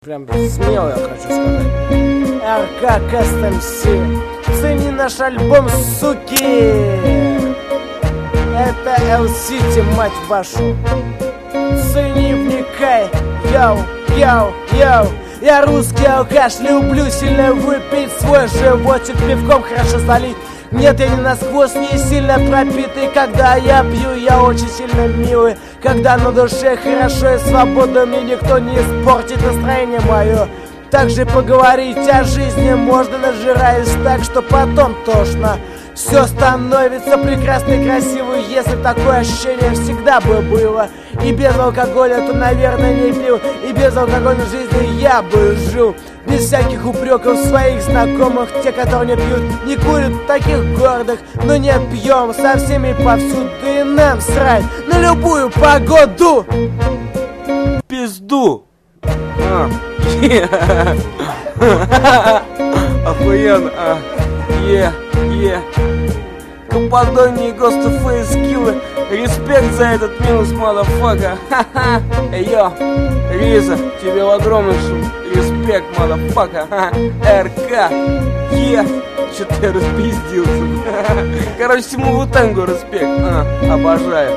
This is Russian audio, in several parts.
Прям смело я хочу сказать. РК КСМС, цени наш альбом, суки. Это L-City, мать вашу. Цени, вникай, йоу, йоу, йоу. Я русский алкаш, люблю сильно выпить свой животик, пивком хорошо залить. Нет, я не насквозь не сильно пропитый. Когда я пью, я очень сильно милый. Когда на душе хорошо и свободно, мне никто не испортит настроение мое. Также поговорить о жизни можно, нажираясь так, что потом тошно. Все становится прекрасно и красиво, если такое ощущение всегда бы было. И без алкоголя то, наверное, не пил. И без алкогольной жизни я бы жил. Без всяких упреков своих знакомых. Те, которые не пьют, не курят, таких гордых. Но не пьем со всеми повсюду. И нам срать на любую погоду. Пизду. Охуенно. Каппадония, Ghost of Face, Killer. Респект за этот минус, мадафака. Йо, Риза, тебе в огромнейшем респект, мадафака. РК, что-то я распиздился. Короче, всему Вутенгу респект. Обожаю.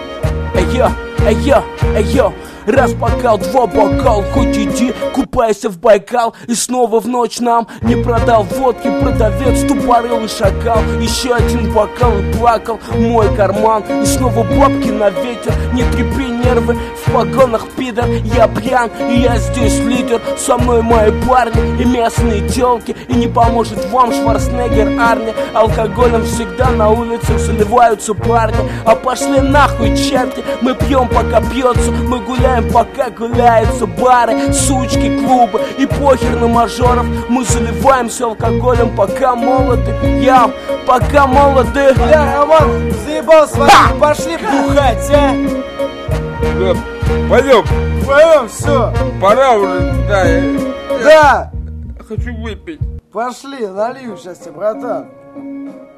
Йо. Раз бокал, два бокал, хоть иди, купайся в Байкал. И снова в ночь нам не продал водки продавец, тупорылый шакал. Еще один бокал и плакал мой карман. И снова бабки на ветер, не трепи нервы, в погонах пидор. Я пьян, и я здесь лидер. Со мной мои парни и местные телки. И не поможет вам Шварценеггер Арни. Алкоголем всегда на улицах заливаются парни. А пошли нахуй черти, мы пьем пока пьется, мы гуляем пока гуляются бары, сучки, клубы. И похер на мажоров, мы заливаемся алкоголем пока молоды. Пока молоды. Бля, Роман, заебал с вами, пошли бухать, а? Да, пойдем. Пойдем, все. Пора уже, да. Да. Хочу выпить. Пошли, налью сейчас тебе, братан.